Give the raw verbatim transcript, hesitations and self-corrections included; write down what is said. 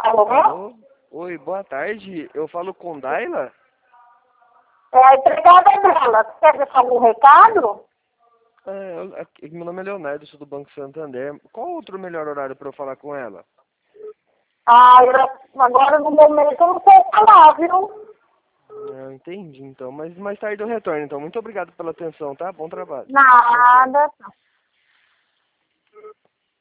Alô? Alô? Oi, boa tarde. Eu falo com Daila? É a empregada dela. Quer deixar algum recado? É, eu- aqui- meu nome é Leonardo, sou do Banco Santander. Qual outro melhor horário para eu falar com ela? Ah, eu, agora no momento eu não sei falar, viu? Ah, entendi, então. Mas mais tarde eu retorno, então. Muito obrigado pela atenção, tá? Bom trabalho. Tchau, tchau. Nada.